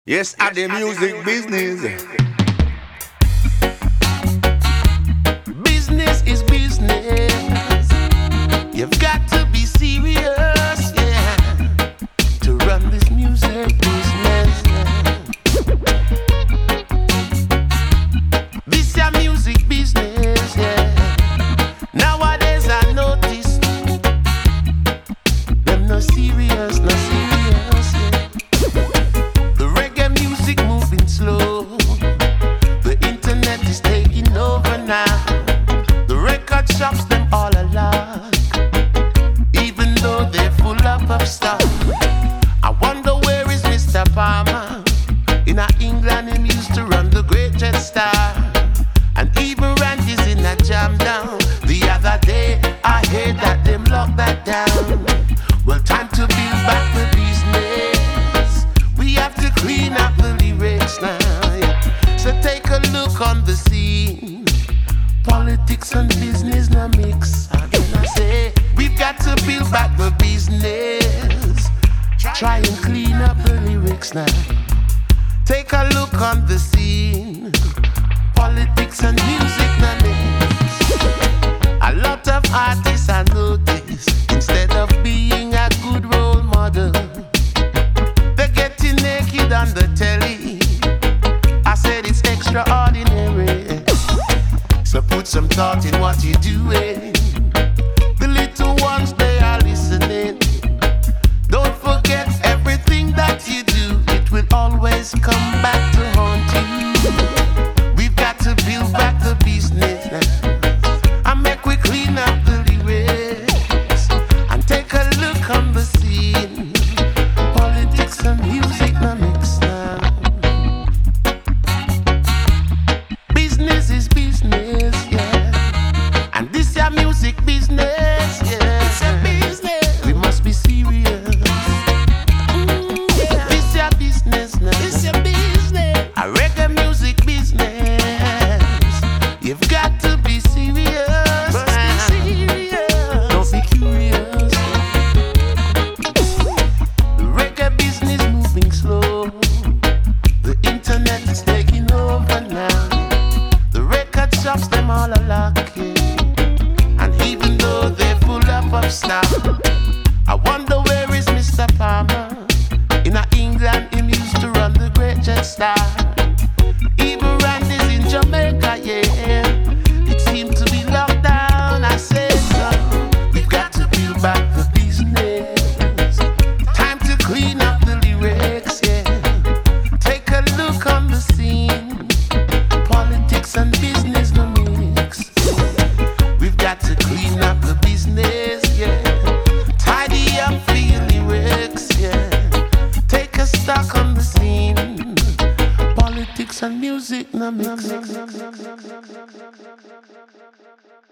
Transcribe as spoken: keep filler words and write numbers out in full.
Yes, at the music business. Business is business. You've got to be serious, yeah, to run this music business. This your music business, yeah. Nowadays I notice them no serious, no serious, yeah. The reggae music moving slow. The internet is taking over now. The record shops them all alike, even though they're full up of stuff. I wonder where is Mister Palmer? In a England him used to run the Great Jet Star, and even Randy's in a jam down. The other day I heard that them locked that down. Well, time to build back the business. We have to clean up the lyrics now, yeah. So take a look on the scene. Politics and business now mix. Again I say, we've got to build back the business. Try and clean up the lyrics now. Take a look on the scene. Politics and music now mix. A lot of artists I notice, instead of being a good role model, they're getting naked on the telly. I said it's extraordinary. So put some thought in what you're doing. The little ones, they are listening. Don't forget everything that you do, it will always come back to haunt you. We've got to build back the business now, and make we clean up the lyrics, and take a look on the scene. Politics and music now mix now. Business is business, yeah. And this your music business, yeah. It's a business. We must be serious. Mm, yeah. This your business now. This your business. A reggae music business. You've got to be serious. Must be serious. Don't be curious. The reggae business moving slow. The internet is taking over now. The record shops, them all are lucky. And even though they're full up of stuff, I wonder where is Mister Palmer? In a England, him used to run the Great Jet Star. Even Randy's in Jamaica, yeah. It seemed to be locked down, I say so. We've got to build back the business. Time to clean up the lyrics, yeah. Take a look on the scene. Politics and business no mix. We've got to clean up the business, yeah. Tidy up for your lyrics, yeah. Take a stock on the scene. Politics and music no mix.